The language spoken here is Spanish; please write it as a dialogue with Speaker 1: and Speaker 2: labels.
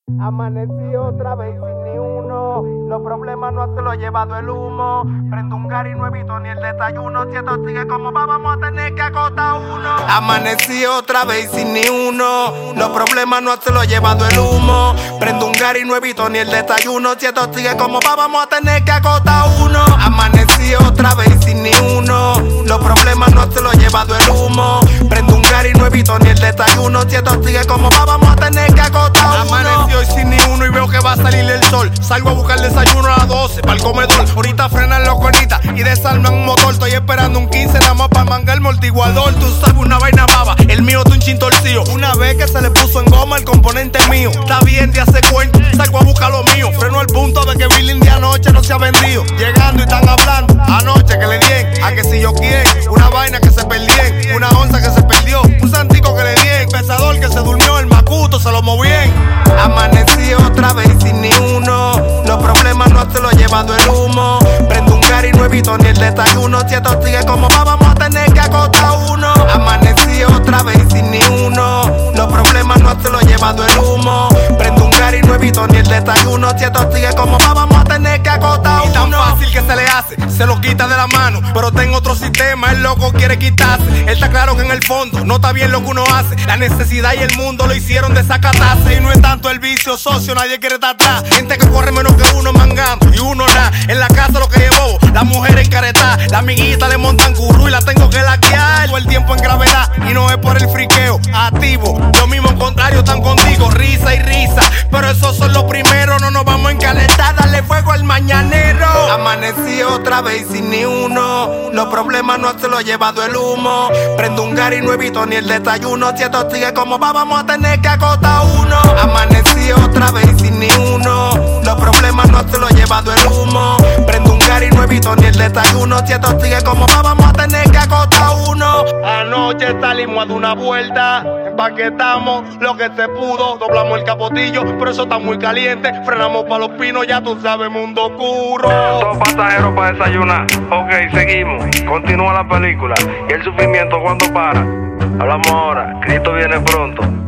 Speaker 1: Amanecí otra vez sin ni uno. Los problemas no se los ha llevado el humo. Prendo un Gary, no evito ni el desayuno. Si esto sigue como va, vamos a tener que acotar uno. Amanecí otra vez sin ni uno. Los problemas no se los ha llevado el humo. Prendo un Gary, no evito ni el desayuno. Si esto sigue como va, vamos a tener que acotar uno. Amanecí otra vez sin ni uno. Los problemas no se los ha llevado el humo. Prendo un Gary, no evito ni el desayuno. Si esto sigue como va, vamos a tener que acotar uno. Amanecí hoy sin ni uno y veo que va a salir el sol. Salgo a buscar desayuno a las 12 para el comedor. Ahorita frenan los conitas y desarman un motor. Estoy esperando un 15 nada más para mangar el amortiguador. Tú sabes, una vaina baba, el mío es un chin torcido. Una vez que se le puso en goma el componente mío. Está bien, te hace cuento, salgo a buscar lo mío. Freno al punto de que Billing de anoche no se ha vendido. Llegando y están hablando anoche que le dien. A que si yo quién, una vaina que se perdió, una onza que se perdió, un santico que le dien, pesador que se durmió, el macuto se lo movió bien. Amanecí otra vez sin ni uno. Los problemas no se los ha llevado el humo. Prendo un Gary, no evito ni el desayuno. Si esto sigue como va, vamos a tener que acotar uno. Amanecí otra vez sin ni uno. Los problemas no se los ha llevado el humo. Prendo un Gary, no evito ni el desayuno. Si esto sigue como va, vamos a tener que acotar uno. Y tan fácil que se le hace, se lo quita de la mano. Pero tengo otro sistema, el loco quiere quitarse. Él está claro que en el fondo no está bien lo que uno hace. La necesidad y el mundo lo hicieron desacatarse. Y no es tanto el vicio, socio, nadie quiere estar atrás. Gente que corre menos que uno mangando y uno nada. En la casa lo que llevó, la mujer encaretada. La amiguita le montan curru y la tengo que laquear. Todo el tiempo en gravedad y no es por el friqueo. Activo, lo mismo contrario están contigo. Risa y risa, pero esos son los primeros. No nos vamos a encalentar, darle fuego al mañanero. Amanecí otra vez sin ni uno. Los problemas no se los ha llevado el humo. Prendo un Gary, no evito ni el desayuno. Si esto sigue como va, vamos a tener que acotar uno. Amanecí otra vez sin ni uno. Los problemas no se los ha llevado el humo. Prendo un Gary, no evito ni el desayuno. Si esto sigue como va, vamos a tener que acotar uno. Anoche salimos a dar una vuelta, empaquetamos lo que se pudo, doblamos el capotillo, pero eso está muy caliente. Frenamos pa' los pinos, ya tú sabes, mundo oscuro.
Speaker 2: Dos pasajeros para desayunar. Ok, seguimos. Continúa la película. ¿Y el sufrimiento cuándo para? Hablamos ahora. Cristo viene pronto.